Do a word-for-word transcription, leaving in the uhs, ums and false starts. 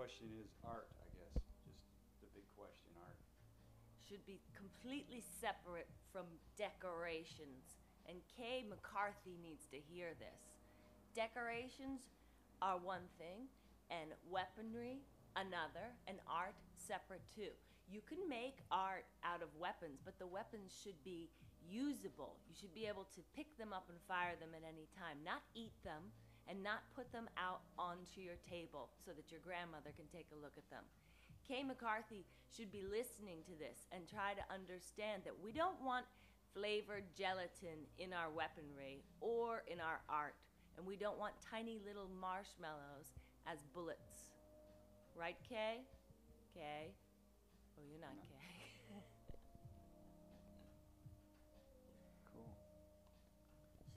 question is art, I guess, just the big question, art. Should be completely separate from decorations. And Kay McCarthy needs to hear this. Decorations are one thing, and weaponry another, and art separate too. You can make art out of weapons, but the weapons should be usable. You should be able to pick them up and fire them at any time, not eat them, and not put them out onto your table so that your grandmother can take a look at them. Kay McCarthy should be listening to this and try to understand that we don't want flavored gelatin in our weaponry or in our art, and we don't want tiny little marshmallows as bullets. Right, Kay? Kay? Oh, you're not No. Kay.